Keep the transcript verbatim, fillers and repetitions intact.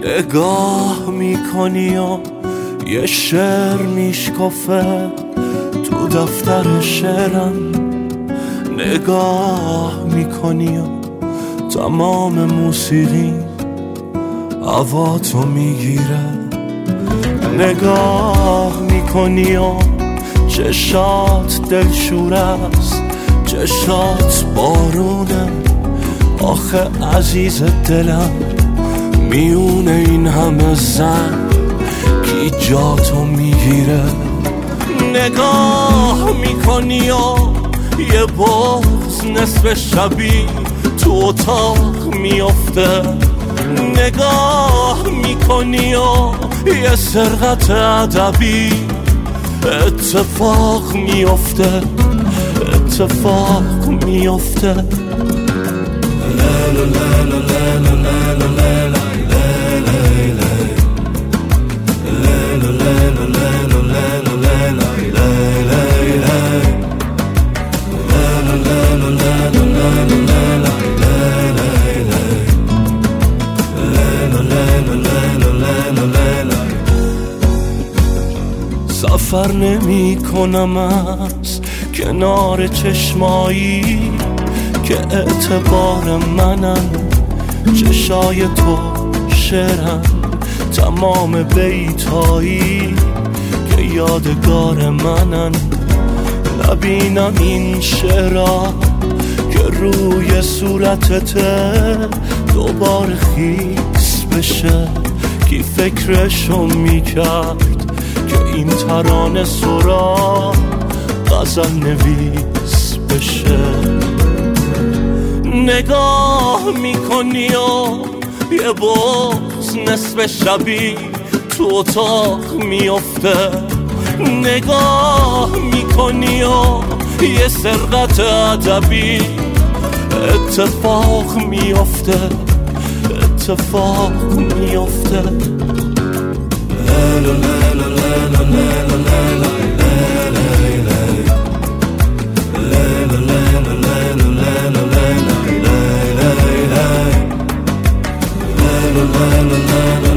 نگاه میکنی و یه شعر میشکفه تو دفتر شعرم، نگاه میکنی و تمام موسیقی هوا تو میگیره، نگاه میکنی و چشات دلشور است، چشات بارونه. آخه عزیز دلم میونه این همه زن کی جا تو میگیره، نگاه میکنی و یه بغض نصف شبی تو اتاق میافته، نگاه میکنی و یه سرقت ادبی اتفاق میافته، اتفاق میافته. سفر نمی کنم از کنار چشمایی که اعتبار منن، چشای تو شعرن، تمام بیتایی که یادگار منن. نبینم این شعرها که روی صورتته دوباره خیس بشه، کی فکرشو میکرد که این ترانه سرا غزل نویس بشه. نگاه میکنی و یه بغض نصف شبی تو اتاق میافته، نگاه میکنی و یه سرقت ادبی اتفاق میافته، اتفاق میافته. La la la la